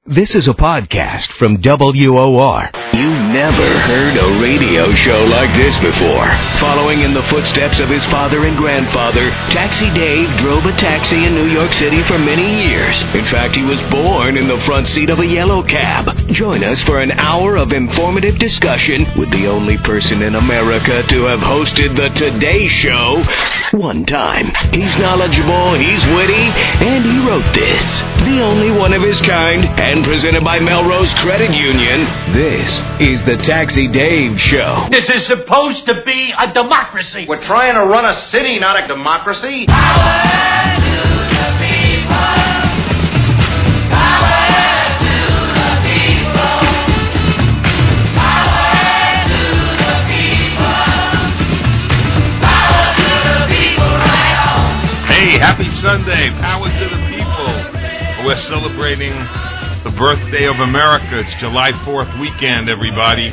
This is a podcast from WOR. You've never heard a radio show like this before. Following in the footsteps of his father and grandfather, Taxi Dave drove a taxi in New York City for many years. In fact, he was born in the front seat of a yellow cab. Join us for an hour of informative discussion with the only person in America to have hosted the Today Show one time. He's knowledgeable, he's witty, and he wrote this. The only one of his kind, and presented by Melrose Credit Union, this is the Taxi Dave Show. This is supposed to be a democracy. We're trying to run a city, not a democracy. Power to the people. Power to the people. Power to the people. Power to the people right on. Hey, happy Sunday. Power to the people. We're celebrating the birthday of America. It's July 4th weekend, everybody.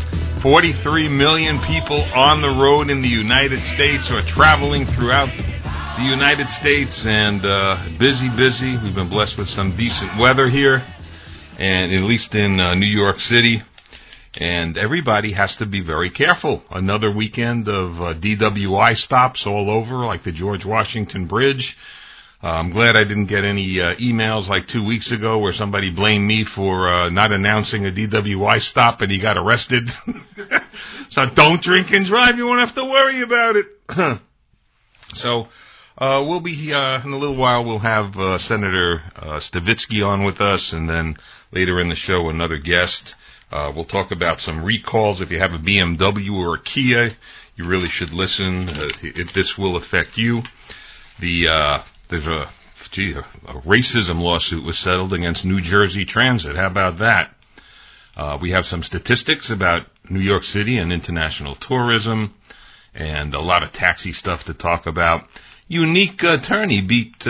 43 million people on the road in the United States or traveling throughout the United States, and busy. We've been blessed with some decent weather here, and at least in New York City. And everybody has to be very careful. Another weekend of DWI stops all over, like the George Washington Bridge. I'm glad I didn't get any emails like 2 weeks ago where somebody blamed me for not announcing a DWI stop and he got arrested. So don't drink and drive. You won't have to worry about it. So we'll be, in a little while, we'll have Senator Stavitsky on with us, and then later in the show, another guest. We'll talk about some recalls. If you have a BMW or a Kia, you really should listen. This will affect you. There's a racism lawsuit was settled against New Jersey Transit. How about that? We have some statistics about New York City and international tourism, and a lot of taxi stuff to talk about. Unique attorney beat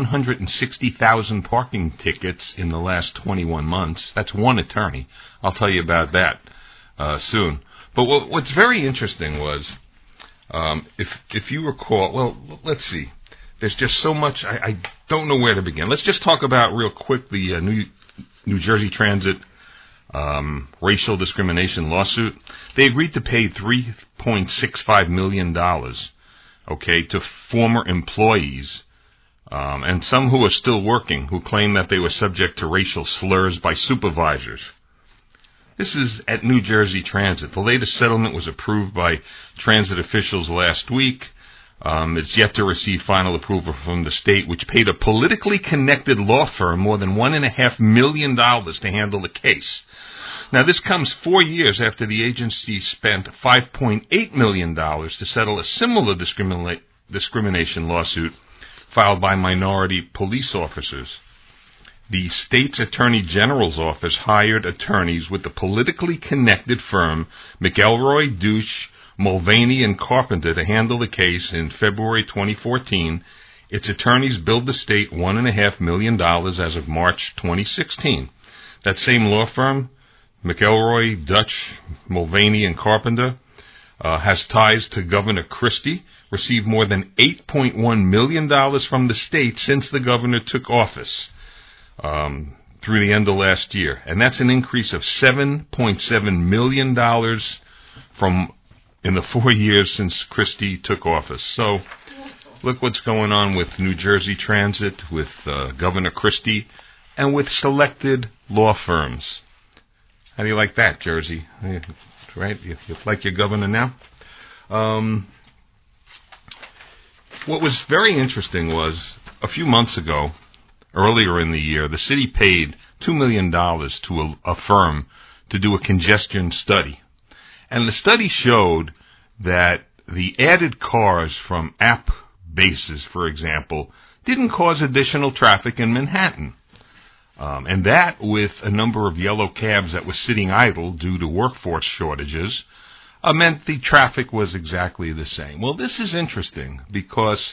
160,000 parking tickets in the last 21 months. That's one attorney. I'll tell you about that soon. But what's very interesting was, if you recall, well, let's see. There's just so much, I don't know where to begin. Let's just talk about real quick the New Jersey Transit racial discrimination lawsuit. They agreed to pay $3.65 million, to former employees, and some who are still working, who claim that they were subject to racial slurs by supervisors. This is at New Jersey Transit. The latest settlement was approved by transit officials last week. It's yet to receive final approval from the state, which paid a politically connected law firm more than $1.5 million to handle the case. Now, this comes 4 years after the agency spent $5.8 million to settle a similar discrimination lawsuit filed by minority police officers. The state's Attorney General's office hired attorneys with the politically connected firm McElroy, Douche, Mulvaney, and Carpenter to handle the case in February 2014. Its attorneys billed the state $1.5 million as of March 2016. That same law firm, McElroy, Dutch, Mulvaney, and Carpenter, has ties to Governor Christie, received more than $8.1 million from the state since the governor took office through the end of last year. And that's an increase of $7.7 million from in the 4 years since Christie took office. So look what's going on with New Jersey Transit, with Governor Christie, and with selected law firms. How do you like that, Jersey? Right? You like your governor now? What was very interesting was a few months ago, earlier in the year, the city paid $2 million to a firm to do a congestion study. And the study showed that the added cars from app bases, for example, didn't cause additional traffic in Manhattan. And that, with a number of yellow cabs that were sitting idle due to workforce shortages, meant the traffic was exactly the same. Well, this is interesting because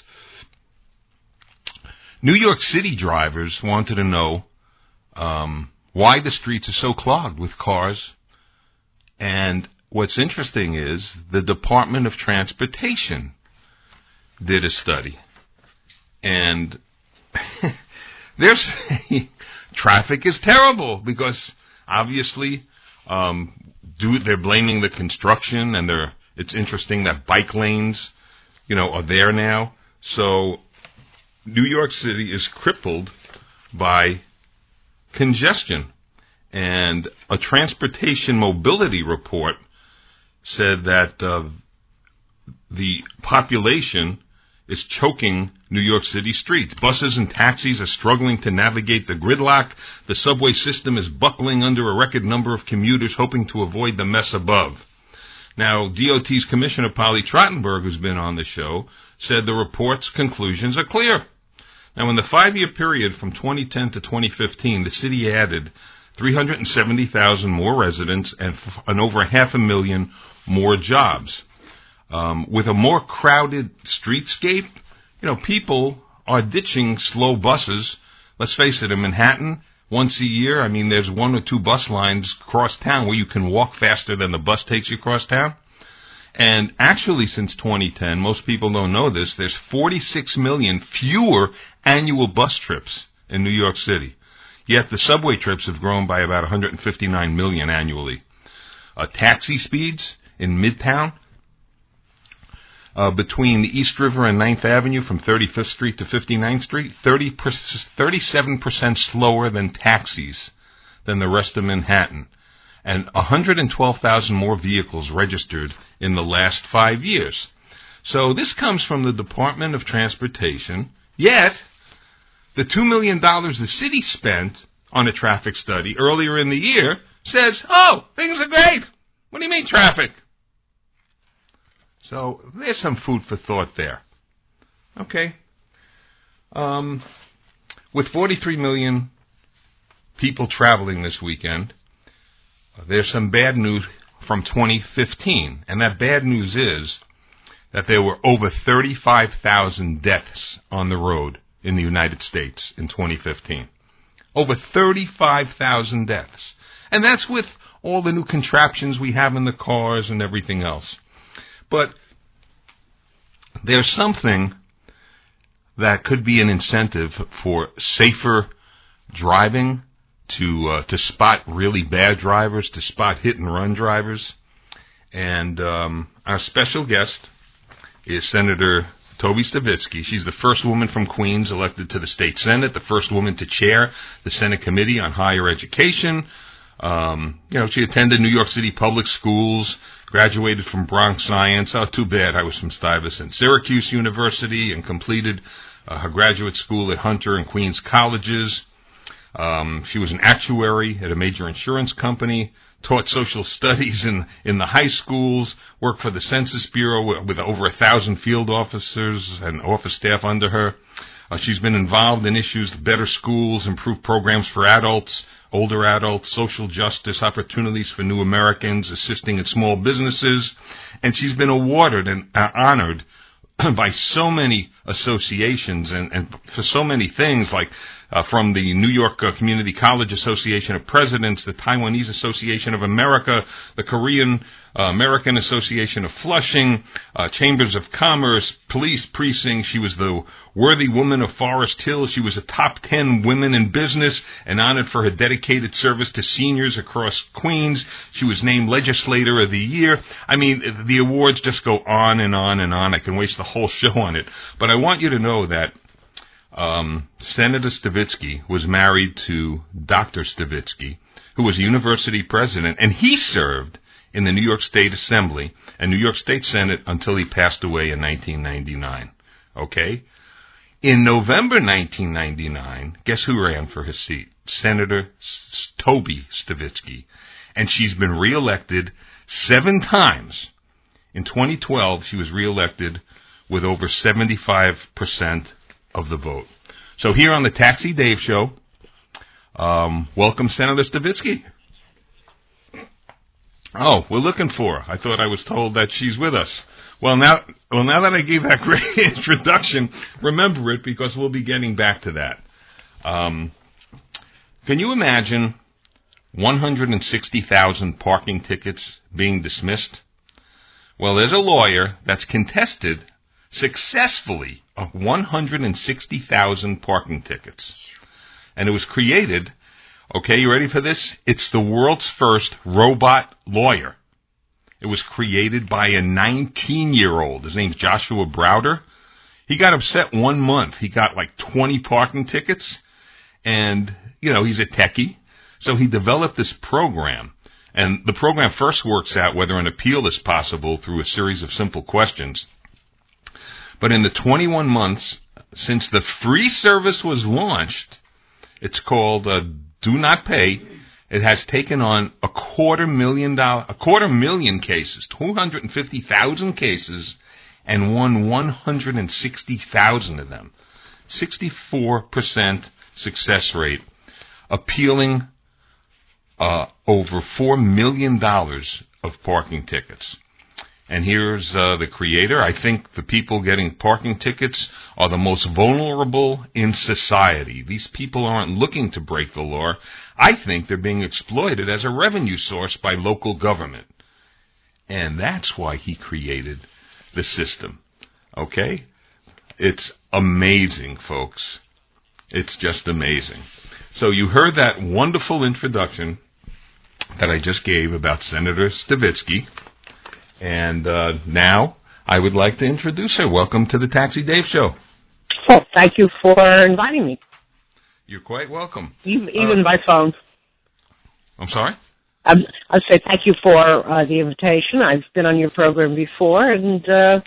New York City drivers wanted to know why the streets are so clogged with cars. And what's interesting is the Department of Transportation did a study. And they're saying traffic is terrible because obviously they're blaming the construction, and it's interesting that bike lanes, are there now. So New York City is crippled by congestion. And a transportation mobility report said that the population is choking New York City streets. Buses and taxis are struggling to navigate the gridlock. The subway system is buckling under a record number of commuters hoping to avoid the mess above. Now, DOT's Commissioner Polly Trottenberg, who's been on the show, said the report's conclusions are clear. Now, in the 5-year period from 2010 to 2015, the city added 370,000 more residents and over 500,000 more jobs. With a more crowded streetscape, people are ditching slow buses. Let's face it, in Manhattan, once a year, there's 1 or 2 bus lines across town where you can walk faster than the bus takes you across town. And actually, since 2010, most people don't know this, there's 46 million fewer annual bus trips in New York City. Yet the subway trips have grown by about 159 million annually. Taxi speeds in Midtown, between the East River and 9th Avenue from 35th Street to 59th Street, 37% slower than taxis than the rest of Manhattan. And 112,000 more vehicles registered in the last 5 years. So this comes from the Department of Transportation, yet the $2 million the city spent on a traffic study earlier in the year says, things are great. What do you mean traffic? So there's some food for thought there. Okay. With 43 million people traveling this weekend, there's some bad news from 2015. And that bad news is that there were over 35,000 deaths on the road in the United States in 2015. Over 35,000 deaths. And that's with all the new contraptions we have in the cars and everything else. But there's something that could be an incentive for safer driving, to spot really bad drivers, to spot hit-and-run drivers. And our special guest is Senator Toby Stavisky. She's the first woman from Queens elected to the state Senate, the first woman to chair the Senate Committee on Higher Education. She attended New York City public schools, graduated from Bronx Science. Too bad. I was from Stuyvesant Syracuse University, and completed her graduate school at Hunter and Queens colleges. She was an actuary at a major insurance company, taught social studies in the high schools, worked for the Census Bureau with over 1,000 field officers and office staff under her. She's been involved in issues of better schools, improved programs for adults, older adults, social justice, opportunities for new Americans, assisting in small businesses. And she's been awarded and honored by so many associations and for so many things, like from the New York Community College Association of Presidents, the Taiwanese Association of America, the Korean American Association of Flushing, Chambers of Commerce, police precincts. She was the Worthy Woman of Forest Hill. She was a top 10 women in business and honored for her dedicated service to seniors across Queens. She was named Legislator of the Year. The awards just go on and on and on. I can waste the whole show on it. But I want you to know that Senator Stavisky was married to Dr. Stavisky, who was a university president, and he served in the New York State Assembly and New York State Senate until he passed away in 1999. Okay? In November 1999, guess who ran for his seat? Senator Toby Stavisky. And she's been reelected 7 times. In 2012, she was reelected with over 75% of the vote. So here on the Taxi Dave Show, welcome Senator Stavisky. Oh, we're looking for her. I thought I was told that she's with us. Well, now that I gave that great introduction, remember it, because we'll be getting back to that. Can you imagine 160,000 parking tickets being dismissed? Well, there's a lawyer that's contested successfully 160,000 parking tickets. And it was created Okay, you ready for this? It's the world's first robot lawyer. It was created by a 19-year-old. His name's Joshua Browder. He got upset 1 month. He got like 20 parking tickets, and, he's a techie. So he developed this program, and the program first works out whether an appeal is possible through a series of simple questions. But in the 21 months since the free service was launched, it's called Do Not Pay. It has taken on 250,000 cases, 250,000 cases, and won 160,000 of them. 64% success rate, appealing over $4 million of parking tickets. And here's the creator. I think the people getting parking tickets are the most vulnerable in society. These people aren't looking to break the law. I think they're being exploited as a revenue source by local government. And that's why he created the system. Okay? It's amazing, folks. It's just amazing. So you heard that wonderful introduction that I just gave about Senator Stavisky. And now I would like to introduce her. Welcome to the Taxi Dave Show. Well, thank you for inviting me. You're quite welcome. Even by phone. I'm sorry? I'll say thank you for the invitation. I've been on your program before and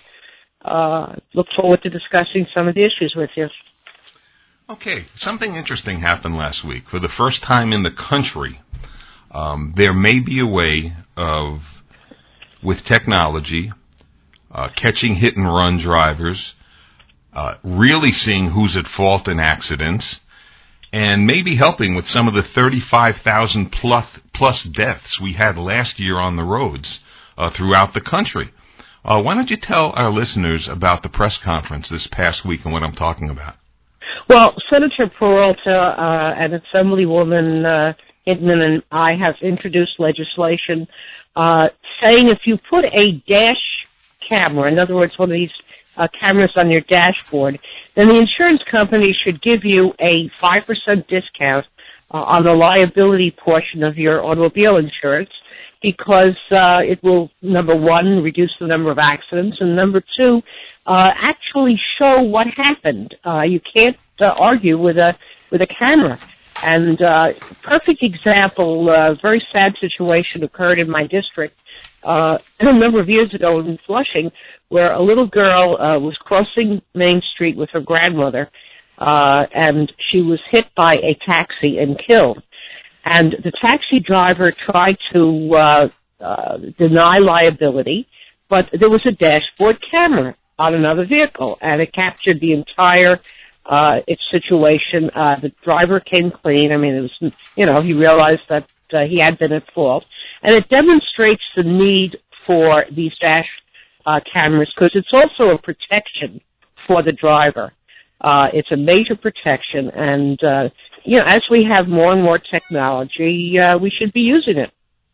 look forward to discussing some of the issues with you. Okay. Something interesting happened last week. For the first time in the country, there may be a way of, with technology, catching hit-and-run drivers, really seeing who's at fault in accidents, and maybe helping with some of the 35,000 plus deaths we had last year on the roads throughout the country. Why don't you tell our listeners about the press conference this past week and what I'm talking about? Well, Senator Peralta and Assemblywoman Hittman and I have introduced legislation saying if you put a dash camera, in other words, one of these cameras on your dashboard, then the insurance company should give you a 5% discount on the liability portion of your automobile insurance because it will, number one, reduce the number of accidents, and number two, actually show what happened. You can't argue with a camera. And perfect example, very sad situation occurred in my district a number of years ago in Flushing, where a little girl was crossing Main Street with her grandmother, and she was hit by a taxi and killed. And the taxi driver tried to deny liability, but there was a dashboard camera on another vehicle, and it captured the entire its situation. The driver came clean. I mean, it was, he realized that he had been at fault. And it demonstrates the need for these dash cameras because it's also a protection for the driver. It's a major protection. And, as we have more and more technology, we should be using it.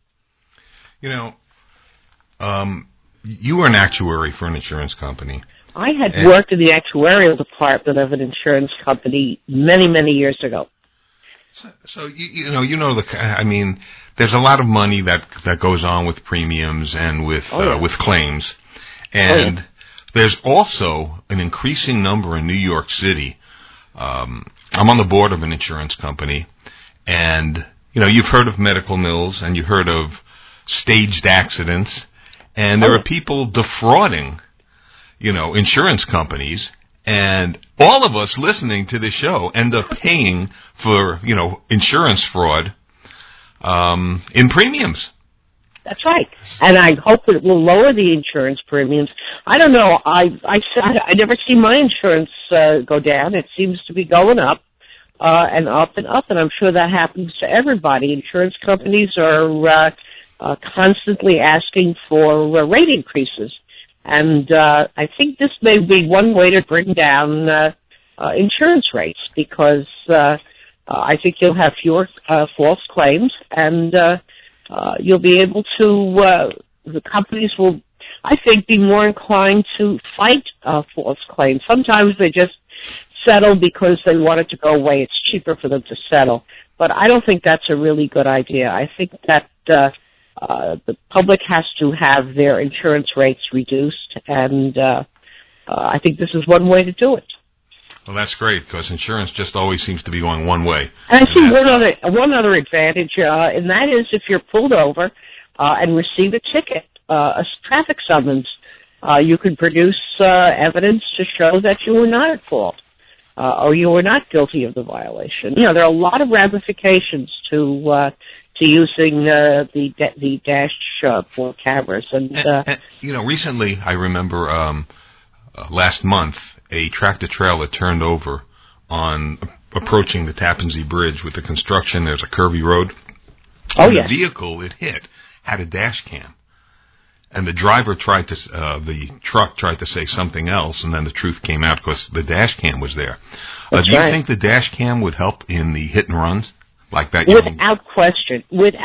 You were an actuary for an insurance company. I had worked in the actuarial department of an insurance company many, many years ago. So there's a lot of money that goes on with premiums and with claims, and there's also an increasing number in New York City. I'm on the board of an insurance company, and you've heard of medical mills and you've heard of staged accidents, and there are people defrauding insurance companies, and all of us listening to this show end up paying for, insurance fraud in premiums. That's right. And I hope it will lower the insurance premiums. I don't know. I never see my insurance go down. It seems to be going up and up and up, and I'm sure that happens to everybody. Insurance companies are constantly asking for rate increases. And I think this may be one way to bring down insurance rates because I think you'll have fewer false claims, and you'll be able to, the companies will, I think, be more inclined to fight false claims. Sometimes they just settle because they want it to go away. It's cheaper for them to settle. But I don't think that's a really good idea. I think that the public has to have their insurance rates reduced, and I think this is one way to do it. Well, that's great, because insurance just always seems to be going one way. And I see one other advantage, and that is if you're pulled over and receive a ticket, a traffic summons, you can produce evidence to show that you were not at fault, or you were not guilty of the violation. There are a lot of ramifications to using the dash cameras. And recently, I remember last month, a tractor-trailer turned over on approaching the Tappan Zee Bridge with the construction. There's a curvy road. Oh, yes. The vehicle it hit had a dash cam. And the driver the truck tried to say something else, and then the truth came out because the dash cam was there. Do you think the dash cam would help in the hit and runs like that? Without question.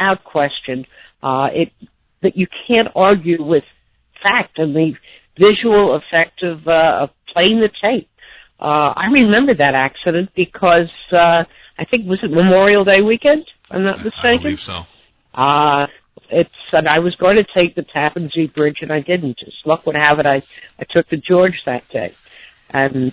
That you can't argue with fact and the visual effect of playing the tape. I remember that accident because I think, was it Memorial Day weekend? I'm not mistaken. I believe so. And I was going to take the Tappan Zee Bridge, and I didn't. Just luck would have it, I took the George that day. And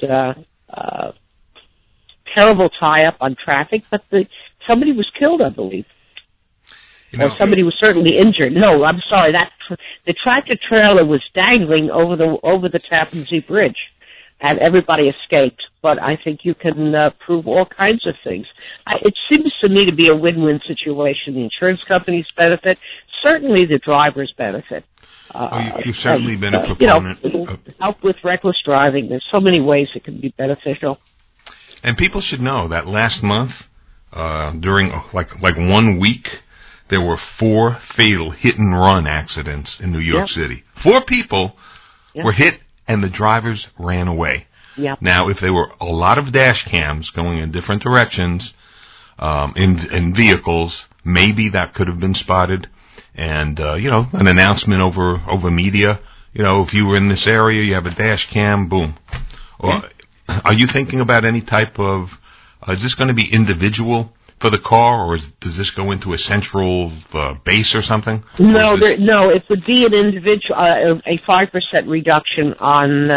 terrible tie-up on traffic, but somebody was killed, I believe. Or somebody was certainly injured. No, I'm sorry. The tractor-trailer was dangling over the Tappan Zee Bridge, and everybody escaped. But I think you can prove all kinds of things. It seems to me to be a win-win situation. The insurance companies benefit. Certainly the drivers benefit. You've certainly been a proponent. Help with reckless driving. There's so many ways it can be beneficial. And people should know that last month, during like 1 week, there were 4 fatal hit-and-run accidents in New York City. 4 people were hit, and the drivers ran away. Yep. Now, if there were a lot of dash cams going in different directions in vehicles, maybe that could have been spotted. And, an announcement over media, if you were in this area, you have a dash cam, boom. Or, are you thinking about any type of, is this going to be individual for the car, or does this go into a central base or something? No, it would be an individual, a 5% reduction on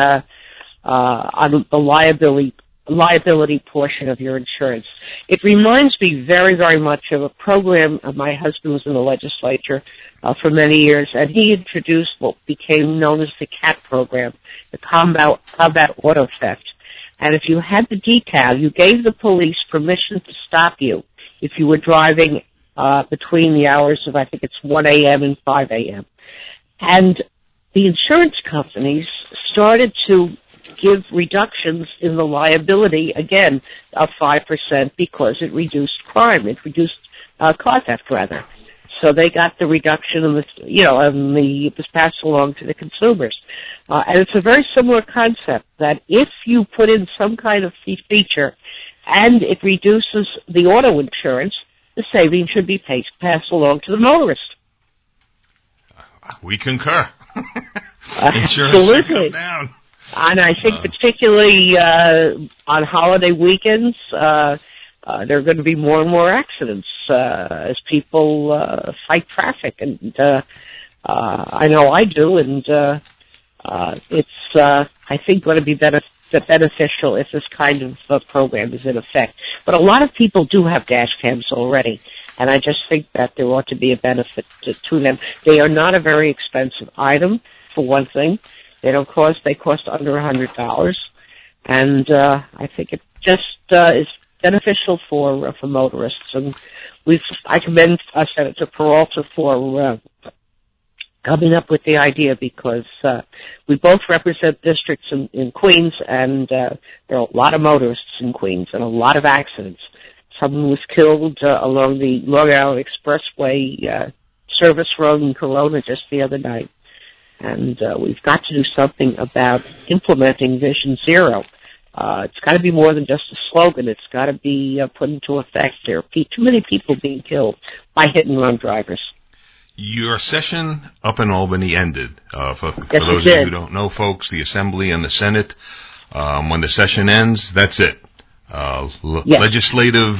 the liability portion of your insurance. It reminds me very, very much of a program. My husband was in the legislature for many years, and he introduced what became known as the CAT program, the Combat Auto Theft. And if you had the decal, you gave the police permission to stop you if you were driving between the hours of, I think it's 1 a.m. and 5 a.m. And the insurance companies started to give reductions in the liability, again, of 5% because it reduced crime. It reduced car theft, rather. So they got the reduction in it was passed along to the consumers. And it's a very similar concept that if you put in some kind of feature and it reduces the auto insurance, the savings should be passed along to the motorist. We concur. Absolutely. Should go down. And I think particularly on holiday weekends, there are going to be more and more accidents as people fight traffic. And I know I do, and it's, I think, going to be beneficial if this kind of program is in effect. But a lot of people do have dash cams already, and I just think that there ought to be a benefit to them. They are not a very expensive item, for one thing. They cost under $100, and I think it just is beneficial for motorists. And I commend Senator Peralta for coming up with the idea, because we both represent districts in Queens, and there are a lot of motorists in Queens and a lot of accidents. Someone was killed along the Long Island Expressway service road in Corona just the other night. And we've got to do something about implementing Vision Zero. It's got to be more than just a slogan. It's got to be put into effect. There are too many people being killed by hit-and-run drivers. Your session up in Albany ended. For those of you who don't know, folks, the Assembly and the Senate When the session ends, that's it. Legislative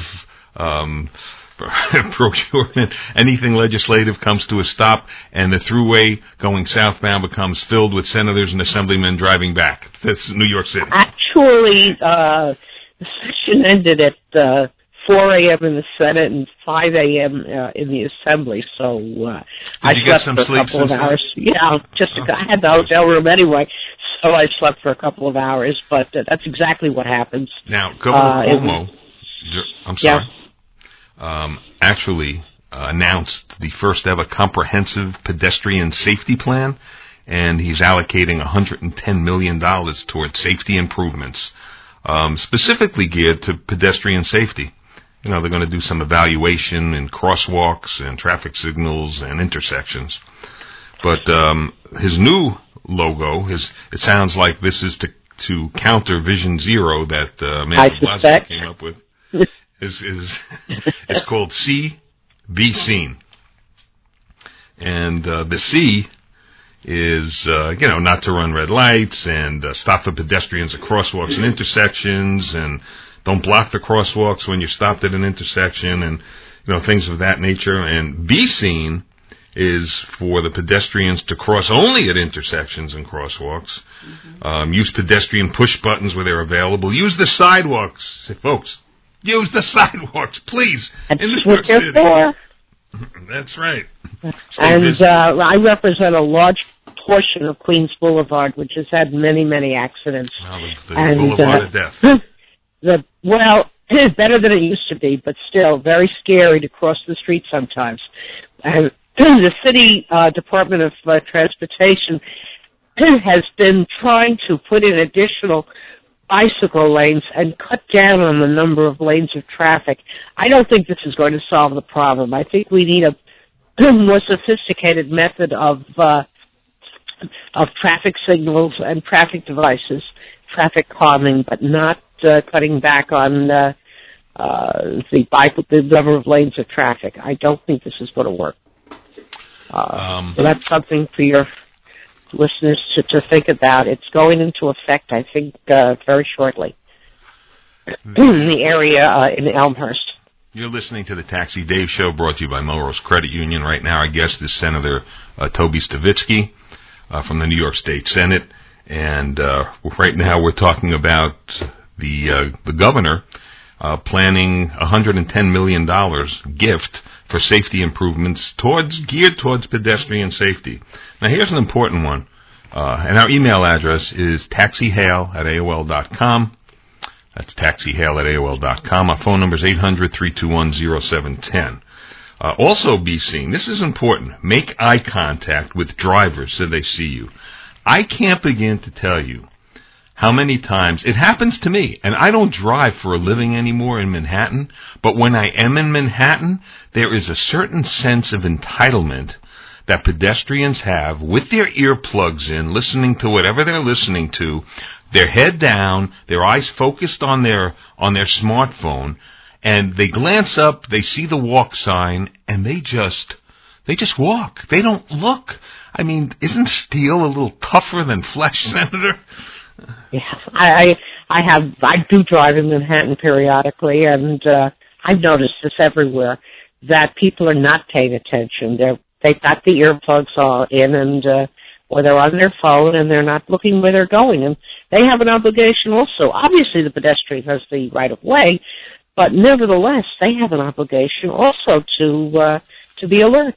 procurement, anything legislative comes to a stop, and the thruway going southbound becomes filled with senators and assemblymen driving back. That's New York City. Actually, the session ended at 4 a.m. in the Senate and 5 a.m. In the Assembly, so I slept for a couple of hours. Yeah, I had the hotel room anyway, so I slept for a couple of hours, but that's exactly what happens. Now, Governor Cuomo, I'm sorry, actually announced the first ever comprehensive pedestrian safety plan, and he's allocating $110 million towards safety improvements, specifically geared to pedestrian safety. You know, they're going to do some evaluation in crosswalks and traffic signals and intersections. But his new logo, it sounds like this is to counter Vision Zero that Mayor Blasio came up with. Is called See, Be Seen. And the C is, not to run red lights and stop for pedestrians at crosswalks and intersections, and don't block the crosswalks when you're stopped at an intersection, and, things of that nature. And Be Seen is for the pedestrians to cross only at intersections and crosswalks. Use pedestrian push buttons where they're available. Use the sidewalks. Say, folks, use the sidewalks, please. That's what they're for. That's right. And I represent a large portion of Queens Boulevard, which has had many, many accidents. The Boulevard of Death. It's better than it used to be, but still very scary to cross the street sometimes. And the City Department of Transportation has been trying to put in additional bicycle lanes and cut down on the number of lanes of traffic. I don't think this is going to solve the problem. I think we need a more sophisticated method of traffic signals and traffic devices, traffic calming, but not cutting back on the number of lanes of traffic. I don't think this is going to work. So that's something for your listeners to think about. It's going into effect, I think, very shortly in the area in Elmhurst. You're listening to the Taxi Dave Show, brought to you by Melrose Credit Union. Right now, our guest is Senator Toby Stavisky from the New York State Senate, and right now we're talking about the governor planning $110 million gift for safety improvements geared towards pedestrian safety. Now, here's an important one. And our email address is taxihail@AOL.com. That's taxihail@AOL.com. Our phone number is 800-321-0710. Also be seen. This is important. Make eye contact with drivers so they see you. I can't begin to tell you how many times it happens to me, and I don't drive for a living anymore in Manhattan, but when I am in Manhattan, there is a certain sense of entitlement that pedestrians have with their earplugs in, listening to whatever they're listening to, their head down, their eyes focused on their smartphone, and they glance up, they see the walk sign, and they just walk. They don't look. I mean, isn't steel a little tougher than flesh, Senator? Yeah, I do drive in Manhattan periodically, and I've noticed this everywhere, that people are not paying attention. They've got the earplugs all in, and or they're on their phone, and they're not looking where they're going, and they have an obligation also. Obviously, the pedestrian has the right of way, but nevertheless, they have an obligation also to be alert.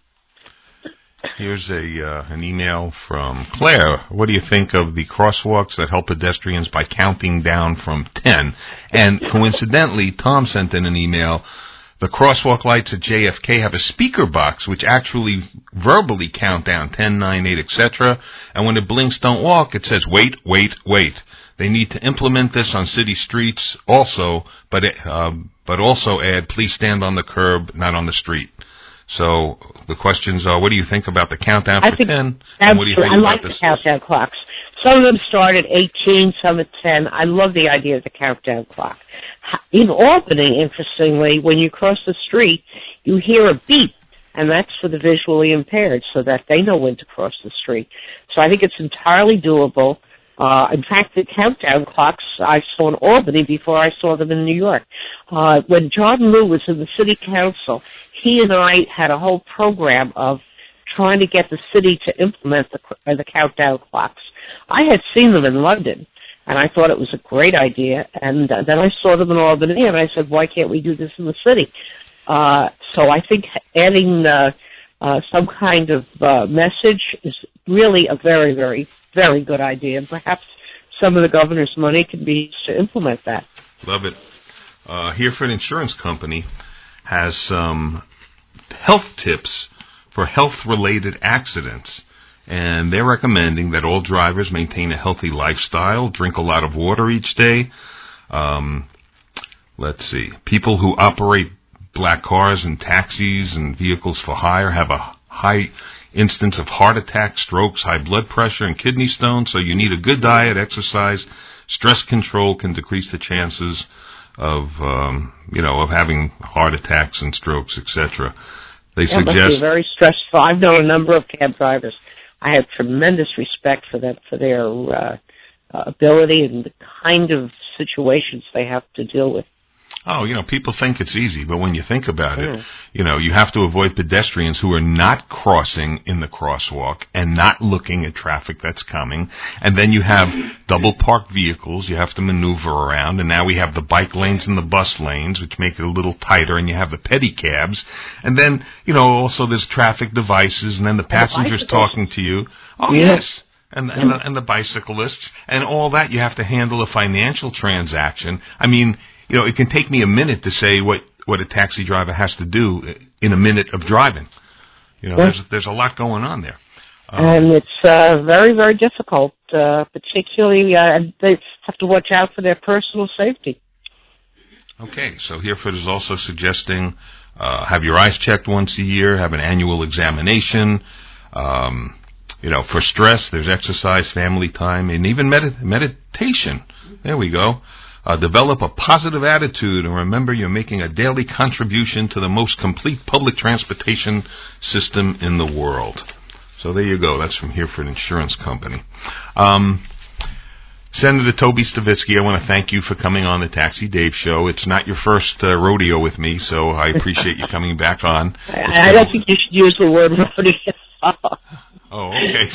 Here's an email from Claire. What do you think of the crosswalks that help pedestrians by counting down from 10? And coincidentally, Tom sent in an email. The crosswalk lights at JFK have a speaker box which actually verbally count down 10, 9, 8, etc. And when it blinks, don't walk, it says wait, wait, wait. They need to implement this on city streets also, but also add please stand on the curb, not on the street. So the questions are, what do you think about the countdown for 10? And what do you think I like the countdown clocks. Some of them start at 18, some at 10. I love the idea of the countdown clock. In Albany, interestingly, when you cross the street, you hear a beep, and that's for the visually impaired so that they know when to cross the street. So I think it's entirely doable. In fact, the countdown clocks I saw in Albany before I saw them in New York. When John Liu was in the city council, he and I had a whole program of trying to get the city to implement the countdown clocks. I had seen them in London, and I thought it was a great idea. And then I saw them in Albany, and I said, why can't we do this in the city? So I think adding some kind of message is really a very, very, very good idea. And perhaps some of the governor's money can be used to implement that. Love it. Hereford Insurance Company has some health tips for health-related accidents. And they're recommending that all drivers maintain a healthy lifestyle, drink a lot of water each day. Let's see. People who operate black cars and taxis and vehicles for hire have a high instance of heart attack, strokes, high blood pressure, and kidney stones. So you need a good diet, exercise, stress control can decrease the chances of having heart attacks and strokes, etc. They suggest must be very stressful. I've known a number of cab drivers. I have tremendous respect for them, for their ability and the kind of situations they have to deal with. Oh, people think it's easy, but when you think about it, you have to avoid pedestrians who are not crossing in the crosswalk and not looking at traffic that's coming. And then you have double parked vehicles you have to maneuver around. And now we have the bike lanes and the bus lanes, which make it a little tighter. And you have the pedicabs. And then, also there's traffic devices and then the passengers talking to you. Oh, yes. And the bicyclists and all that. You have to handle a financial transaction. I mean, it can take me a minute to say what a taxi driver has to do in a minute of driving. There's a lot going on there. And it's very, very difficult, particularly they have to watch out for their personal safety. Okay, so Hereford is also suggesting have your eyes checked once a year, have an annual examination. For stress, there's exercise, family time, and even meditation. There we go. Develop a positive attitude, and remember you're making a daily contribution to the most complete public transportation system in the world. So there you go. That's from Hereford Insurance Company. Senator Toby Stavisky, I want to thank you for coming on the Taxi Dave Show. It's not your first rodeo with me, so I appreciate you coming back on. I don't think you should use the word rodeo. Oh, okay.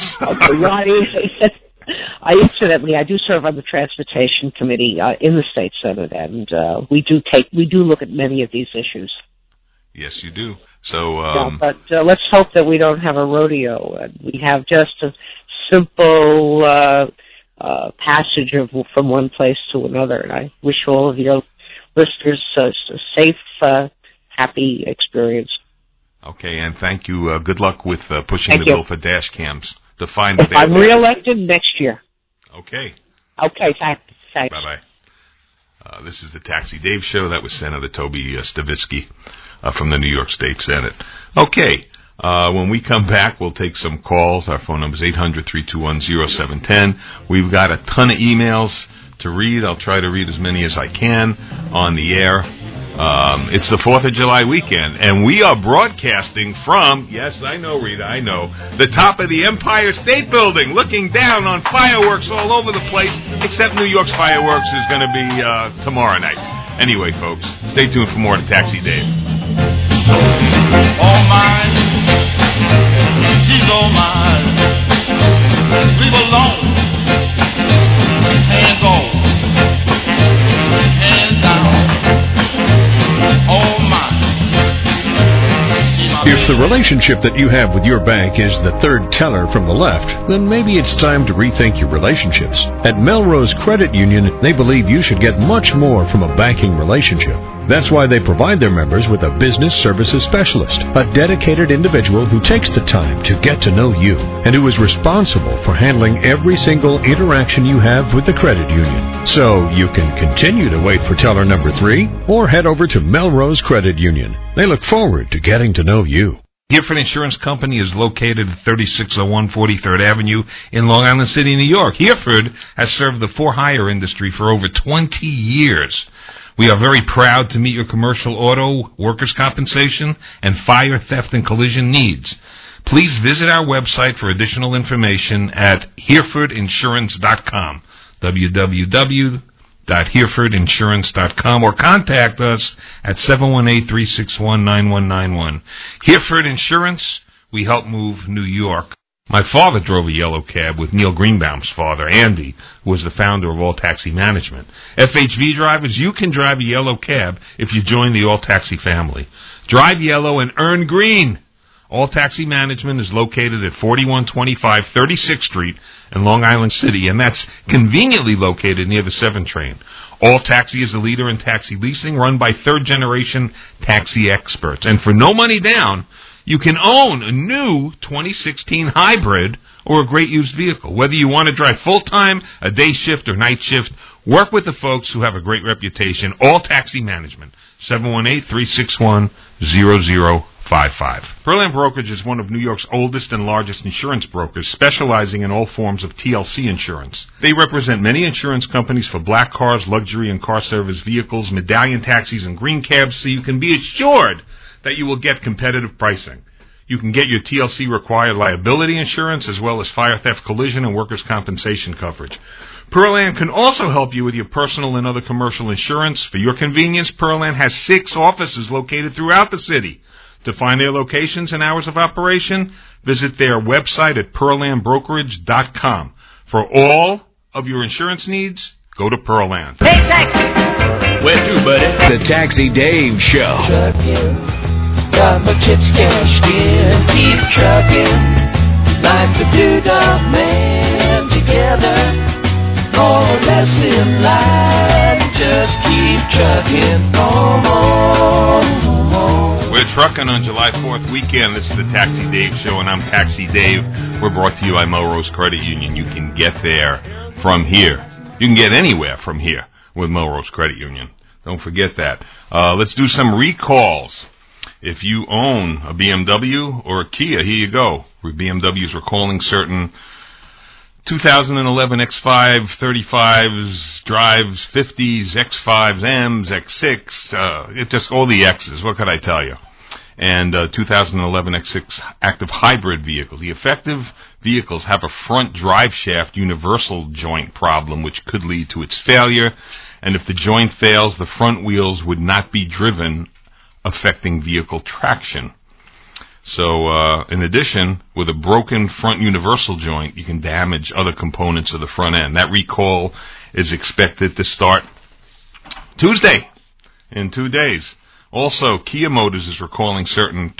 I do serve on the Transportation Committee in the State Senate, and we do look at many of these issues. Yes, you do. So, but let's hope that we don't have a rodeo, and we have just a simple passage from one place to another. And I wish all of your listeners a safe, happy experience. Okay, and thank you. Good luck with pushing the bill for dash cams. If I'm reelected next year. Okay. Okay, thanks. Bye-bye. This is the Taxi Dave Show. That was Senator Toby Stavisky from the New York State Senate. Okay, when we come back, we'll take some calls. Our phone number is 800-321-0710. We've got a ton of emails to read. I'll try to read as many as I can on the air. It's the 4th of July weekend, and we are broadcasting from, yes, I know, Rita, I know, the top of the Empire State Building, looking down on fireworks all over the place, except New York's fireworks is going to be tomorrow night. Anyway, folks, stay tuned for more of Taxi Dave. All mine, she's all mine. Leave alone, hands off, hands down. If the relationship that you have with your bank is the third teller from the left, then maybe it's time to rethink your relationships. At Melrose Credit Union, they believe you should get much more from a banking relationship. That's why they provide their members with a business services specialist, a dedicated individual who takes the time to get to know you and who is responsible for handling every single interaction you have with the credit union. So you can continue to wait for teller number 3 or head over to Melrose Credit Union. They look forward to getting to know you. Hereford Insurance Company is located at 3601 43rd Avenue in Long Island City, New York. Hereford has served the for-hire industry for over 20 years. We are very proud to meet your commercial auto, workers' compensation, and fire, theft, and collision needs. Please visit our website for additional information at HerefordInsurance.com, www.HerefordInsurance.com, or contact us at 718-361-9191. Hereford Insurance, we help move New York. My father drove a yellow cab with Neil Greenbaum's father, Andy, who was the founder of All Taxi Management. FHV drivers, you can drive a yellow cab if you join the All Taxi family. Drive yellow and earn green. All Taxi Management is located at 4125 36th Street in Long Island City, and that's conveniently located near the 7 train. All Taxi is the leader in taxi leasing, run by third-generation taxi experts. And for no money down, you can own a new 2016 hybrid or a great used vehicle. Whether you want to drive full-time, a day shift, or night shift, work with the folks who have a great reputation. All Taxi Management, 718-361-0055. Pearland Brokerage is one of New York's oldest and largest insurance brokers, specializing in all forms of TLC insurance. They represent many insurance companies for black cars, luxury and car service vehicles, medallion taxis, and green cabs, so you can be assured that you will get competitive pricing. You can get your TLC required liability insurance as well as fire, theft, collision, and workers' compensation coverage. Pearland can also help you with your personal and other commercial insurance. For your convenience, Pearland has 6 offices located throughout the city. To find their locations and hours of operation, visit their website at pearlandbrokerage.com. For all of your insurance needs, go to Pearland. Hey, taxi! Where to, buddy? The Taxi Dave Show. Trucking, got my chips cashed in. Keep trucking, like the Dog Man. Together, more or less in line. Just keep trucking, home. We're trucking on July 4th weekend. This is the Taxi Dave Show, and I'm Taxi Dave. We're brought to you by Melrose Credit Union. You can get there from here. You can get anywhere from here with Melrose Credit Union. Don't forget that. Let's do some recalls. If you own a BMW or a Kia, here you go. BMW is recalling certain 2011 X5, 35s, drives, 50s, X5s, M's, X6, just all the X's. What could I tell you? And 2011 X6 active hybrid vehicles. The effective vehicles have a front drive shaft universal joint problem, which could lead to its failure. And if the joint fails, the front wheels would not be driven, affecting vehicle traction. So, in addition, with a broken front universal joint, you can damage other components of the front end. That recall is expected to start Tuesday, in 2 days. Also, Kia Motors is recalling certain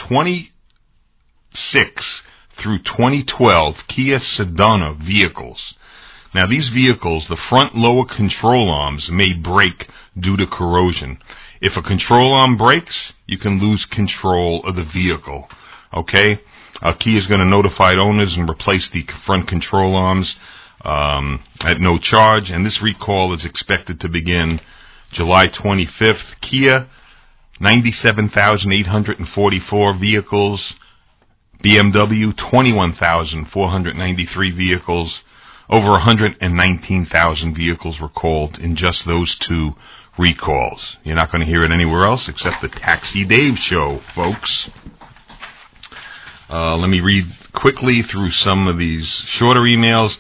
26 through 2012 Kia Sedona vehicles. Now, these vehicles, the front lower control arms may break due to corrosion. If a control arm breaks, you can lose control of the vehicle. Okay? Kia is going to notify owners and replace the front control arms at no charge, and this recall is expected to begin July 25th. Kia, 97,844 vehicles. BMW, 21,493 vehicles. Over 119,000 vehicles recalled in just those 2 recalls. You're not going to hear it anywhere else except the Taxi Dave Show, folks. Let me read quickly through some of these shorter emails.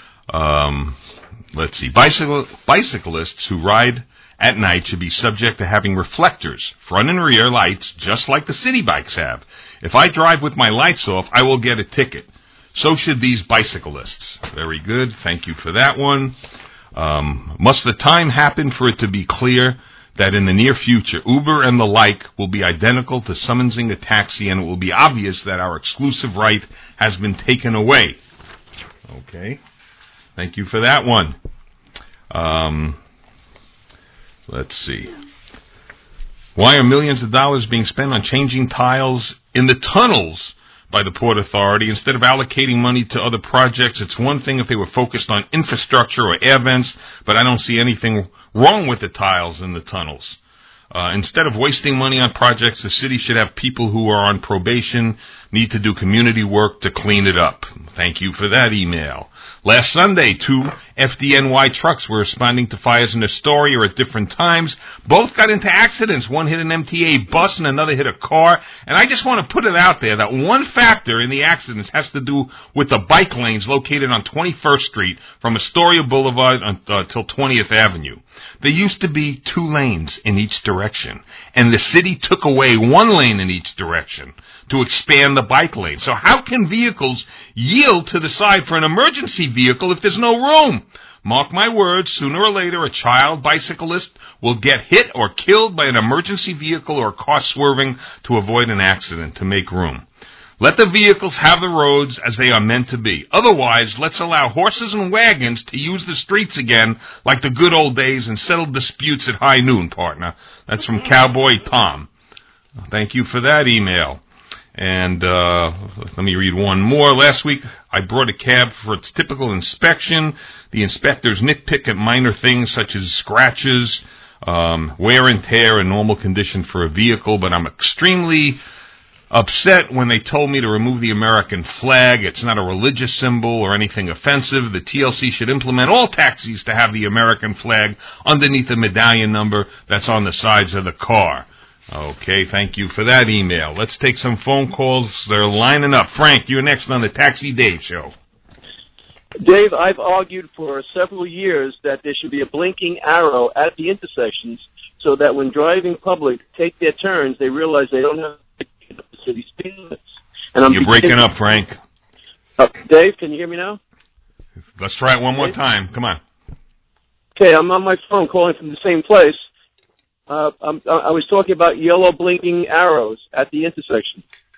Let's see. Bicyclists who ride at night should be subject to having reflectors, front and rear lights, just like the city bikes have. If I drive with my lights off, I will get a ticket. So should these bicyclists. Very good. Thank you for that one. Must the time happen for it to be clear that in the near future, Uber and the like will be identical to summonsing a taxi, and it will be obvious that our exclusive right has been taken away? Okay. Thank you for that one. Let's see. Why are millions of dollars being spent on changing tiles in the tunnels by the Port Authority instead of allocating money to other projects? It's one thing if they were focused on infrastructure or air vents, but I don't see anything wrong with the tiles in the tunnels. Instead of wasting money on projects, the city should have people who are on probation need to do community work to clean it up. Thank you for that email. Last Sunday, 2 FDNY trucks were responding to fires in Astoria at different times. Both got into accidents. One hit an MTA bus and another hit a car. And I just want to put it out there that one factor in the accidents has to do with the bike lanes located on 21st Street from Astoria Boulevard until 20th Avenue. There used to be 2 lanes in each direction, and the city took away 1 lane in each direction to expand the bike lane. So how can vehicles yield to the side for an emergency vehicle if there's no room? Mark my words, sooner or later a child bicyclist will get hit or killed by an emergency vehicle or a car swerving to avoid an accident to make room. Let the vehicles have the roads as they are meant to be. Otherwise, let's allow horses and wagons to use the streets again like the good old days and settle disputes at high noon, partner. That's from Cowboy Tom. Thank you for that email. And let me read one more. Last week, I brought a cab for its typical inspection. The inspectors nitpick at minor things such as scratches, wear and tear in normal condition for a vehicle, but I'm extremely upset when they told me to remove the American flag. It's not a religious symbol or anything offensive. The TLC should implement all taxis to have the American flag underneath the medallion number that's on the sides of the car. Okay, thank you for that email. Let's take some phone calls. They're lining up. Frank, you're next on the Taxi Dave Show. Dave, I've argued for several years that there should be a blinking arrow at the intersections so that when driving public take their turns, they realize they don't have to get up the city speed limits. And You're breaking up, Frank. Dave, can you hear me now? Let's try it one more time. Come on. Okay, I'm on my phone calling from the same place. I was talking about yellow blinking arrows at the intersection.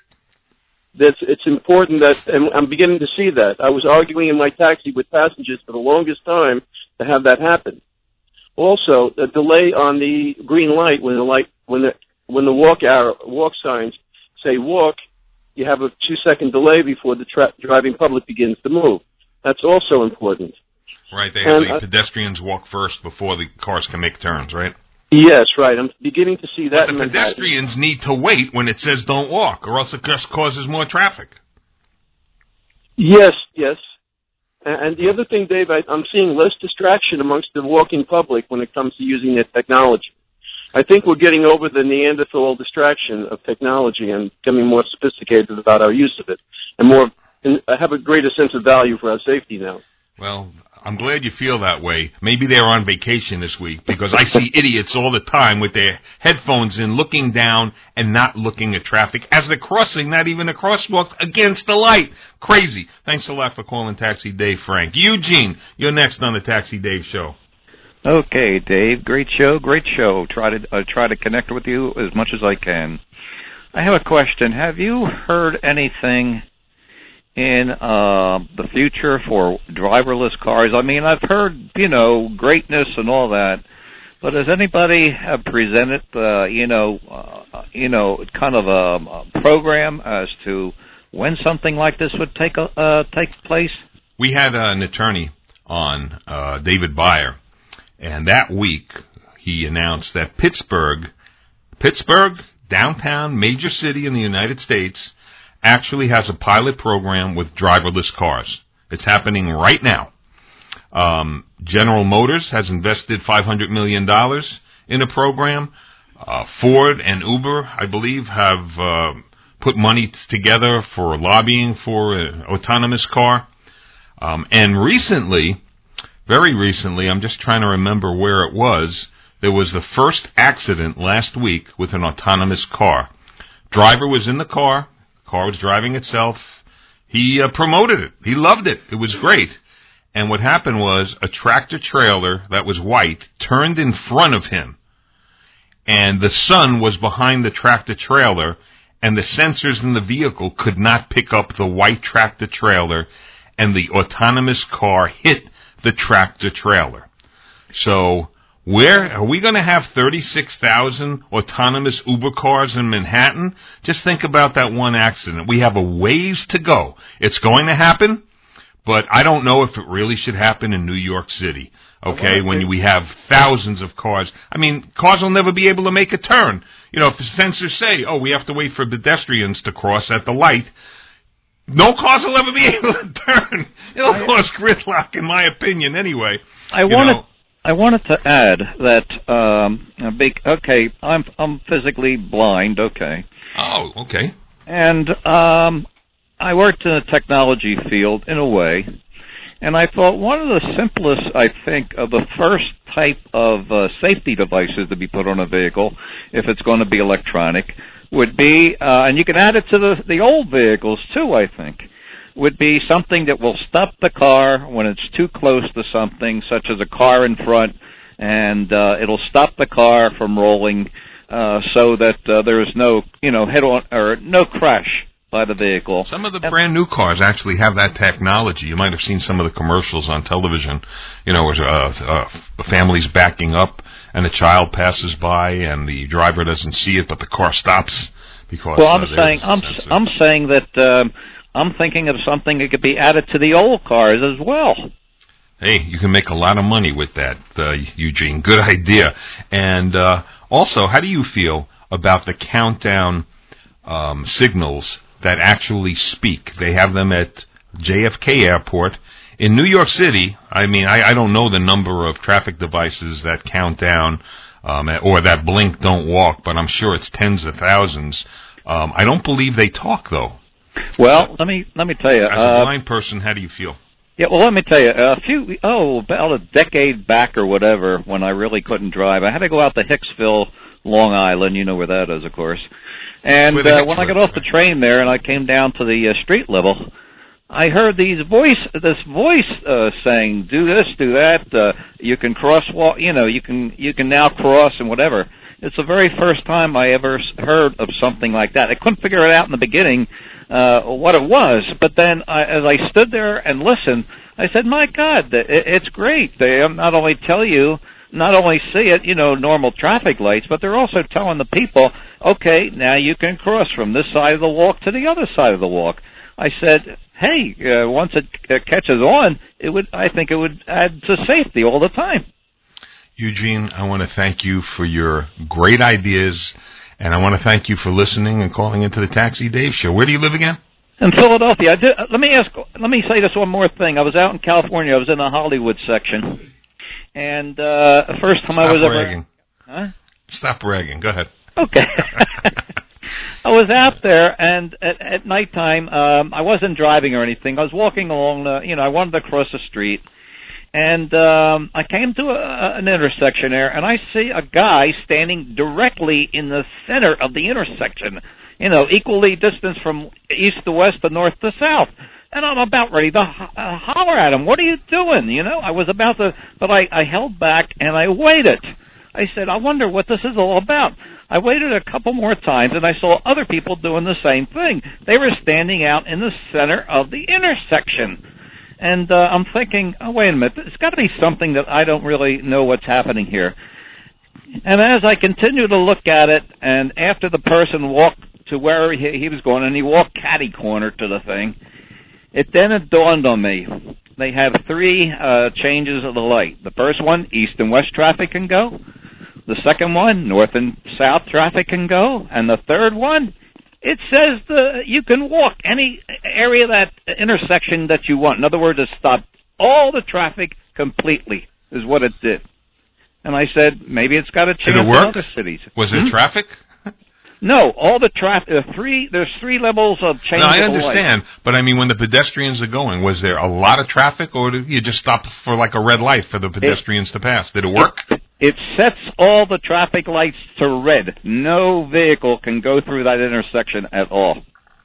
It's important that, and I'm beginning to see that. I was arguing in my taxi with passengers for the longest time to have that happen. Also, the delay on the green light when the walk signs say walk, you have a 2-second delay before the driving public begins to move. That's also important. Right, they have the pedestrians walk first before the cars can make turns, right? Yes, right. I'm beginning to see that. But the pedestrians need to wait when it says don't walk, or else it just causes more traffic. Yes. And the other thing, Dave, I'm seeing less distraction amongst the walking public when it comes to using their technology. I think we're getting over the Neanderthal distraction of technology and becoming more sophisticated about our use of it, and have a greater sense of value for our safety now. Well, I'm glad you feel that way. Maybe they're on vacation this week, because I see idiots all the time with their headphones in, looking down and not looking at traffic as they're crossing, not even a crosswalk, against the light. Crazy. Thanks a lot for calling Taxi Dave, Frank. Eugene, you're next on the Taxi Dave Show. Okay, Dave. Great show. Try to connect with you as much as I can. I have a question. Have you heard anything in the future for driverless cars? I mean, I've heard, greatness and all that, but has anybody presented, kind of a program as to when something like this would take place? We had an attorney on, David Byer, and that week he announced that Pittsburgh, downtown, major city in the United States, actually has a pilot program with driverless cars. It's happening right now. General Motors has invested $500 million in a program. Ford and Uber, I believe, have put money together for lobbying for an autonomous car. And recently, very recently, I'm just trying to remember where it was, there was the first accident last week with an autonomous car. Driver was in the car. Car was driving itself. He promoted it. He loved it. It was great. And what happened was a tractor trailer that was white turned in front of him, and the sun was behind the tractor trailer, and the sensors in the vehicle could not pick up the white tractor trailer, and the autonomous car hit the tractor trailer. So where are we going to have 36,000 autonomous Uber cars in Manhattan? Just think about that one accident. We have a ways to go. It's going to happen, but I don't know if it really should happen in New York City. Okay, when we have thousands of cars. I mean, cars will never be able to make a turn. You know, if the sensors say, oh, we have to wait for pedestrians to cross at the light, no cars will ever be able to turn. It'll cause gridlock, in my opinion, anyway. I wanted to add that, I'm physically blind, okay. Oh, okay. And I worked in the technology field in a way, and I thought one of the simplest, I think, of the first type of safety devices to be put on a vehicle, if it's going to be electronic, would be, and you can add it to the old vehicles too, I think, would be something that will stop the car when it's too close to something, such as a car in front, and it'll stop the car from rolling so that there is no, head-on or no crash by the vehicle. Some of the brand new cars actually have that technology. You might have seen some of the commercials on television, where a family's backing up and a child passes by and the driver doesn't see it, but the car stops because. Well, I'm saying that I'm thinking of something that could be added to the old cars as well. Hey, you can make a lot of money with that, Eugene. Good idea. And also, how do you feel about the countdown signals that actually speak? They have them at JFK Airport. In New York City, I mean, I don't know the number of traffic devices that count down or that blink, don't walk, but I'm sure it's tens of thousands. I don't believe they talk, though. Well, let me tell you. As a blind person, how do you feel? Yeah, well, let me tell you. About a decade back or whatever, when I really couldn't drive, I had to go out to Hicksville, Long Island. You know where that is, of course. And when I got off the train there and I came down to the street level, I heard this voice saying, "Do this, do that. You can crosswalk. You can now cross and whatever." It's the very first time I ever heard of something like that. I couldn't figure it out in the beginning what it was, but then as I stood there and listened, I said, "My God, it's great. They not only see it, normal traffic lights, but they're also telling the people, okay, now you can cross from this side of the walk to the other side of the walk." I said, hey, once it catches on, I think it would add to safety all the time. Eugene, I want to thank you for your great ideas, and I want to thank you for listening and calling into the Taxi Dave Show. Where do you live again? In Philadelphia. Let me say this one more thing. I was out in California. I was in the Hollywood section. And first time I was bragging. Huh? Stop bragging. Go ahead. Okay. I was out there, and at nighttime, I wasn't driving or anything. I was walking along. I wanted to cross the street, and I came to an intersection there, and I see a guy standing directly in the center of the intersection. Equally distanced from east to west to north to south. And I'm about ready to holler at him. What are you doing? I was about to, but I held back and I waited. I said, I wonder what this is all about. I waited a couple more times and I saw other people doing the same thing. They were standing out in the center of the intersection. And I'm thinking, oh, wait a minute, there's got to be something that I don't really know what's happening here. And as I continued to look at it, and after the person walked to where he was going, and he walked catty corner to the thing, it dawned on me. They have three changes of the light. The first one, east and west traffic can go. The second one, north and south traffic can go. And the third one, it says you can walk any area of that intersection that you want. In other words, it stopped all the traffic completely, is what it did. And I said, maybe it's got a chance in other cities. Was it traffic? No, all the traffic. There's three levels of change. No, I understand, but I mean, when the pedestrians are going, was there a lot of traffic, or did you just stop for like a red light for the pedestrians to pass? Did it work? It sets all the traffic lights to red. No vehicle can go through that intersection at all.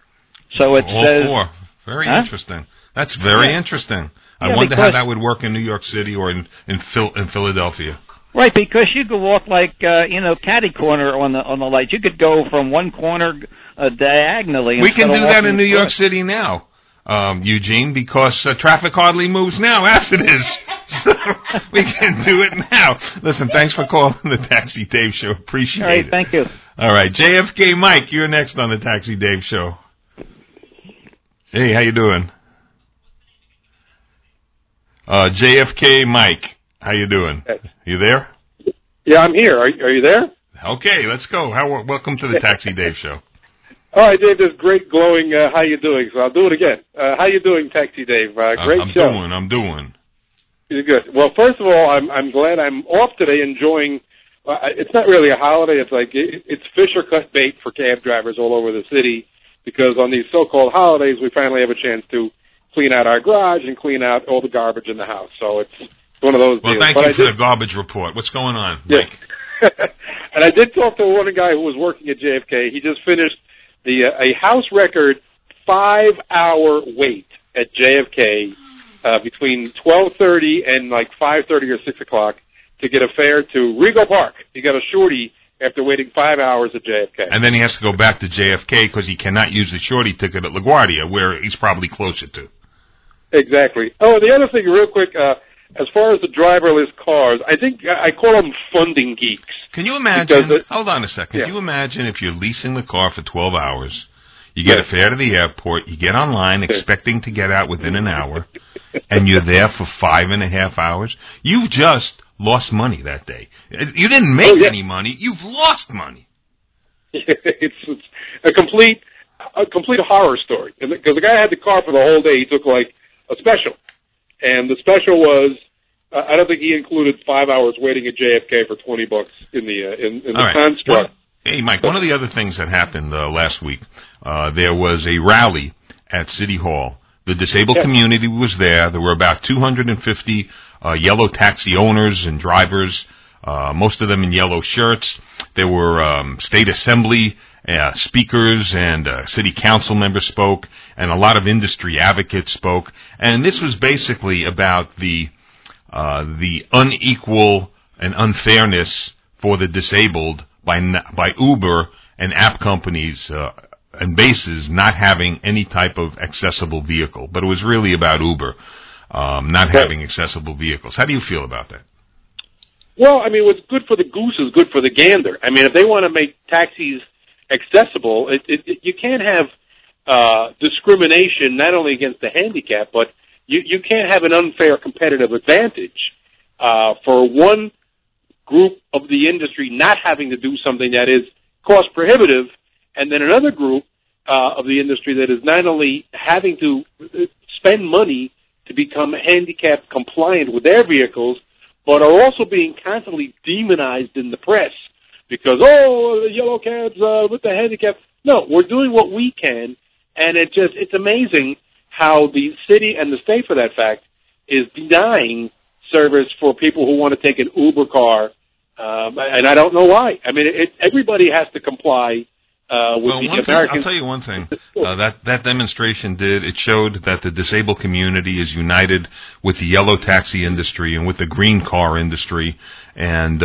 So it says. Very interesting. That's very interesting. I wonder how that would work in New York City or in Philadelphia. Right, because you could walk like catty corner on the lights. You could go from one corner diagonally. We can do that in New York City now, Eugene, because traffic hardly moves now as it is. So we can do it now. Listen, thanks for calling the Taxi Dave Show. Appreciate it. All right, thank you. All right, JFK Mike, you're next on the Taxi Dave Show. Hey, how you doing? JFK Mike, how you doing? You there? Yeah, I'm here. Are you there? Okay, let's go. Welcome to the Taxi Dave Show. All right, Dave, this great glowing, how you doing? So I'll do it again. How you doing, Taxi Dave? Great show. I'm doing. You're good. Well, first of all, I'm glad I'm off today enjoying, it's not really a holiday. It's like, it's fish or cut bait for cab drivers all over the city, because on these so-called holidays, we finally have a chance to clean out our garage and clean out all the garbage in the house. So it's one of those deals. Well, thank you for the garbage report. What's going on, Mike? Yeah. And I did talk to one guy who was working at JFK. He just finished a house record 5-hour wait at JFK between 12:30 and like 5:30 or 6 o'clock to get a fare to Rego Park. He got a shorty after waiting 5 hours at JFK. And then he has to go back to JFK because he cannot use the shorty ticket at LaGuardia, where he's probably closer to. Exactly. Oh, the other thing, real quick, as far as the driverless cars, I think I call them funding geeks. Can you imagine? Hold on a second. Yeah. Can you imagine if you're leasing the car for 12 hours, you get a fare to the airport, you get online expecting to get out within an hour, and you're there for 5.5 hours? You just lost money that day. You didn't make any money. You've lost money. It's a complete horror story. Because the guy had the car for the whole day. He took like a special. And the special was, I don't think he included 5 hours waiting at JFK for $20 in the construct. Hey, Mike, one of the other things that happened last week, there was a rally at City Hall. The disabled community was there. There were about 250 yellow taxi owners and drivers, most of them in yellow shirts. There were state assembly speakers and city council members spoke, and a lot of industry advocates spoke. And this was basically about the unequal and unfairness for the disabled by Uber and app companies and bases not having any type of accessible vehicle. But it was really about Uber not having accessible vehicles. How do you feel about that? Well, I mean, what's good for the goose is good for the gander. I mean, if they want to make taxis accessible, you can't have discrimination not only against the handicapped, but you can't have an unfair competitive advantage for one group of the industry not having to do something that is cost prohibitive, and then another group of the industry that is not only having to spend money to become handicap compliant with their vehicles, but are also being constantly demonized in the press because, the yellow cabs with the handicap. No, we're doing what we can, and it's amazing how the city and the state, for that fact, is denying service for people who want to take an Uber car, and I don't know why. I mean, everybody has to comply with the American. I'll tell you one thing. That demonstration it showed that the disabled community is united with the yellow taxi industry and with the green car industry, and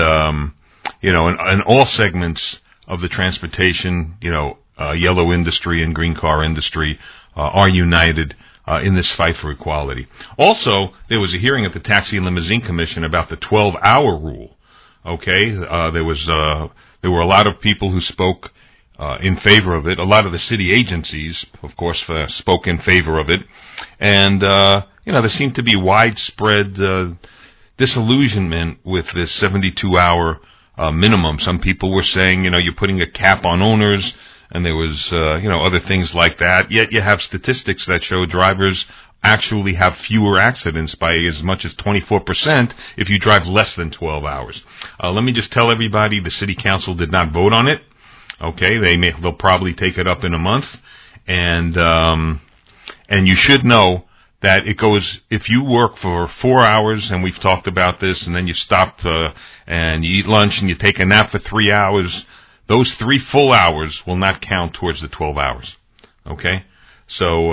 in all segments of the transportation, yellow industry and green car industry are united in this fight for equality. Also, there was a hearing at the Taxi and Limousine Commission about the 12-hour rule. Okay, there were a lot of people who spoke in favor of it. A lot of the city agencies, of course, spoke in favor of it. And, there seemed to be widespread disillusionment with this 72-hour minimum. Some people were saying, you're putting a cap on owners, and there was, other things like that. Yet you have statistics that show drivers actually have fewer accidents by as much as 24% if you drive less than 12 hours. Let me just tell everybody the city council did not vote on it. Okay, they'll probably take it up in a month, and you should know that it goes, if you work for 4 hours, and we've talked about this, and then you stop and you eat lunch and you take a nap for 3 hours, those 3 full hours will not count towards the 12 hours. Okay, so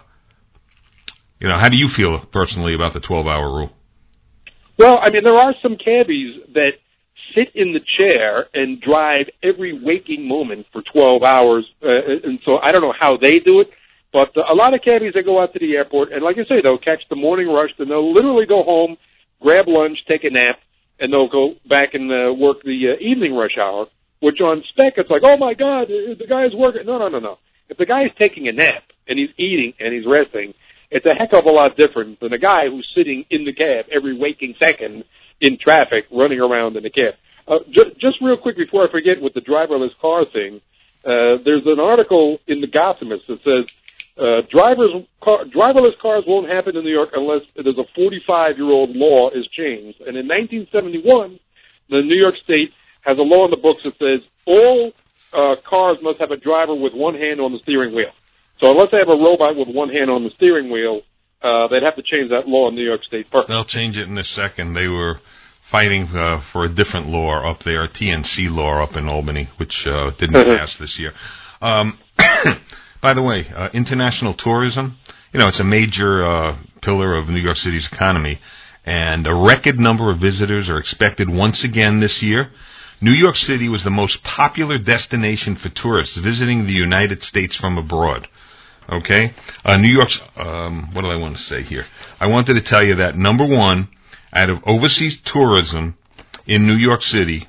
how do you feel personally about the 12-hour rule? Well, I mean, there are some cabbies that sit in the chair and drive every waking moment for 12 hours. And so I don't know how they do it, but a lot of cabbies, they go out to the airport, and like I say, they'll catch the morning rush, and they'll literally go home, grab lunch, take a nap, and they'll go back and work the evening rush hour, which on spec, it's like, oh, my God, the guy's working. No. If the guy's taking a nap, and he's eating, and he's resting, it's a heck of a lot different than a guy who's sitting in the cab every waking second in traffic, running around in the cab. Just real quick before I forget with the driverless car thing, there's an article in the Gothamist that says driverless cars won't happen in New York unless there's a 45-year-old law is changed. And in 1971, the New York State has a law in the books that says all cars must have a driver with one hand on the steering wheel. So unless they have a robot with one hand on the steering wheel, they'd have to change that law in New York State. They'll change it in a second. They were fighting for a different law up there, a TNC law up in Albany, which didn't pass this year. By the way, international tourism, it's a major pillar of New York City's economy, and a record number of visitors are expected once again this year. New York City was the most popular destination for tourists visiting the United States from abroad. Okay? New York's, what do I want to say here? I wanted to tell you that, number one, out of overseas tourism in New York City,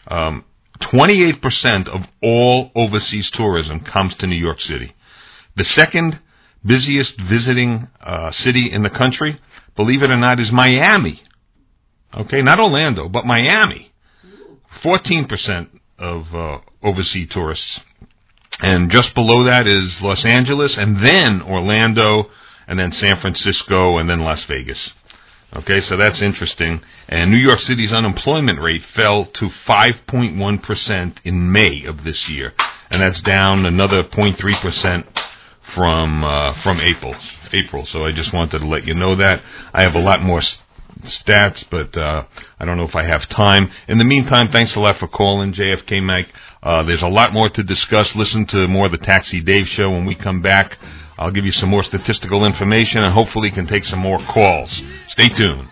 28% of all overseas tourism comes to New York City. The second busiest visiting city in the country, believe it or not, is Miami. Okay, not Orlando, but Miami. 14% of overseas tourists. And just below that is Los Angeles, and then Orlando, and then San Francisco, and then Las Vegas. Okay, so that's interesting. And New York City's unemployment rate fell to 5.1% in May of this year. And that's down another 0.3% from April. So I just wanted to let you know that. I have a lot more stats, but I don't know if I have time. In the meantime, thanks a lot for calling, JFK Mike. There's a lot more to discuss. Listen to more of the Taxi Dave Show when we come back. I'll give you some more statistical information and hopefully can take some more calls. Stay tuned.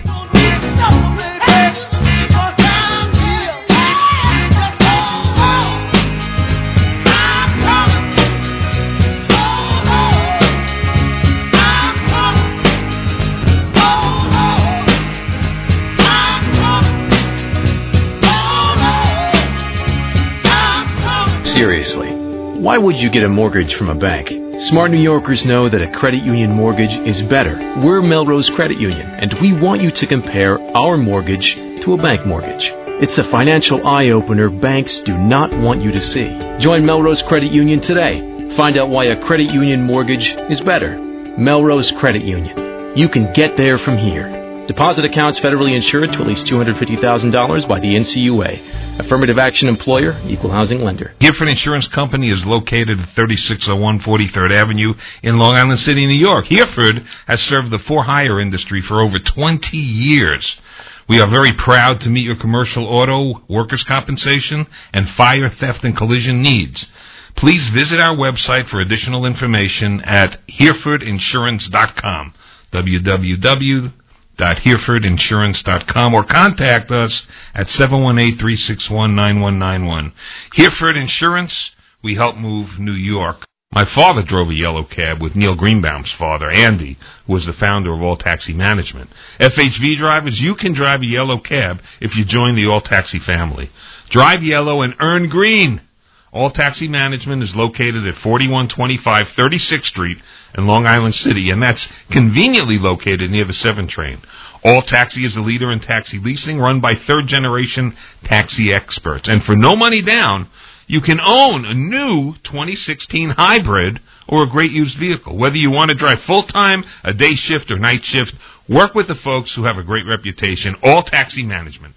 Seriously, why would you get a mortgage from a bank? Smart New Yorkers know that a credit union mortgage is better. We're Melrose Credit Union, and we want you to compare our mortgage to a bank mortgage. It's a financial eye-opener banks do not want you to see. Join Melrose Credit Union today. Find out why a credit union mortgage is better. Melrose Credit Union. You can get there from here. Deposit accounts federally insured to at least $250,000 by the NCUA. Affirmative action employer, equal housing lender. Hereford Insurance Company is located at 3601 43rd Avenue in Long Island City, New York. Hereford has served the for-hire industry for over 20 years. We are very proud to meet your commercial auto, workers' compensation, and fire, theft, and collision needs. Please visit our website for additional information at HerefordInsurance.com. www.HerefordInsurance.com or contact us at 718-361-9191. Hereford Insurance, we help move New York. My father drove a yellow cab with Neil Greenbaum's father, Andy, who was the founder of All Taxi Management. FHV drivers, you can drive a yellow cab if you join the All Taxi family. Drive yellow and earn green. All Taxi Management is located at 4125 36th Street in Long Island City, and that's conveniently located near the 7 train. All Taxi is the leader in taxi leasing, run by third-generation taxi experts. And for no money down, you can own a new 2016 hybrid or a great used vehicle. Whether you want to drive full-time, a day shift, or night shift, work with the folks who have a great reputation. All Taxi Management,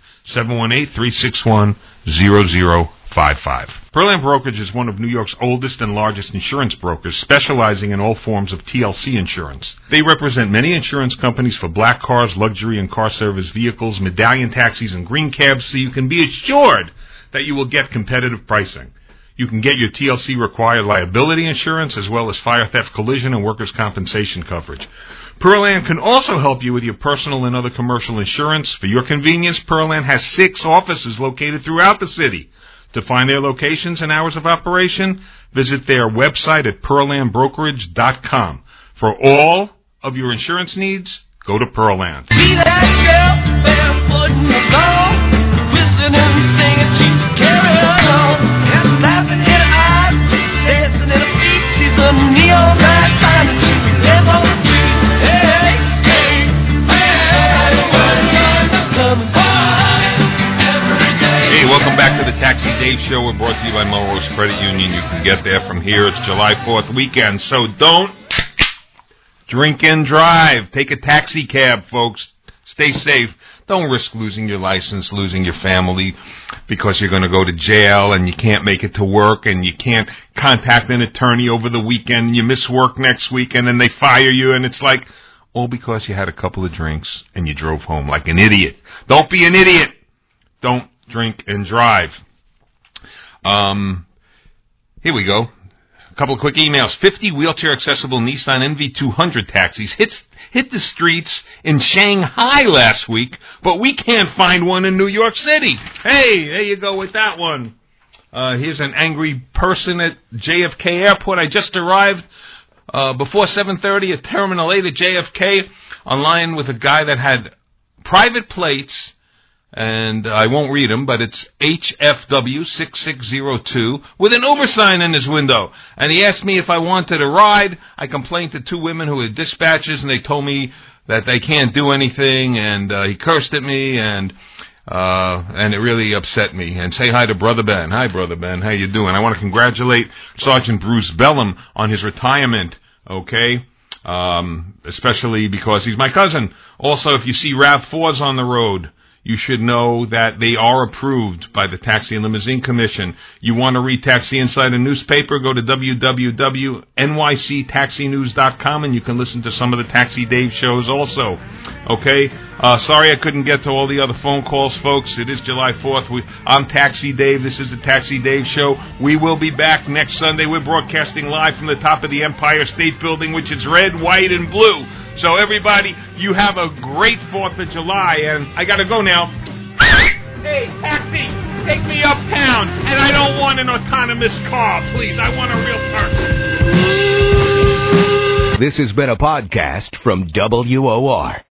718-361-0055. Pearland Brokerage is one of New York's oldest and largest insurance brokers, specializing in all forms of TLC insurance. They represent many insurance companies for black cars, luxury and car service vehicles, medallion taxis, and green cabs, so you can be assured that you will get competitive pricing. You can get your TLC required liability insurance as well as fire, theft, collision, and workers' compensation coverage. Pearland can also help you with your personal and other commercial insurance. For your convenience, Pearland has 6 offices located throughout the city. To find their locations and hours of operation, visit their website at pearlandbrokerage.com. For all of your insurance needs, go to Pearland. See that girl barefoot in the dawn, whistling and singing, she's carrying on, and laughing in her eyes, dancing in her feet, she's a neon light, and she's on the street. Dave Show. We're brought to you by Melrose Credit Union. You can get there from here. It's July 4th weekend, so don't drink and drive. Take a taxi cab, folks. Stay safe. Don't risk losing your license, losing your family because you're going to go to jail and you can't make it to work and you can't contact an attorney over the weekend. You miss work next week and then they fire you, and it's like, all because you had a couple of drinks and you drove home like an idiot. Don't be an idiot. Don't drink and drive. Here we go. A couple of quick emails. 50 wheelchair-accessible Nissan NV200 taxis hit the streets in Shanghai last week, but we can't find one in New York City. Hey, there you go with that one. Here's an angry person at JFK Airport. I just arrived before 7:30 at Terminal 8 at JFK, on line with a guy that had private plates, and I won't read them, but it's HFW6602 with an Uber sign in his window. And he asked me if I wanted a ride. I complained to two women who were dispatchers, and they told me that they can't do anything, and he cursed at me, and it really upset me. And say hi to Brother Ben. Hi, Brother Ben. How you doing? I want to congratulate Sergeant Bruce Bellum on his retirement, okay? Especially because he's my cousin. Also, if you see RAV4s on the road, you should know that they are approved by the Taxi and Limousine Commission. You want to read Taxi Insider newspaper, go to www.nyctaxinews.com, and you can listen to some of the Taxi Dave shows also. Okay? Sorry I couldn't get to all the other phone calls, folks. It is July 4th. I'm Taxi Dave. This is the Taxi Dave Show. We will be back next Sunday. We're broadcasting live from the top of the Empire State Building, which is red, white, and blue. So everybody, you have a great 4th of July, and I got to go now. Hey, taxi, take me uptown, and I don't want an autonomous car, please. I want a real person. This has been a podcast from WOR.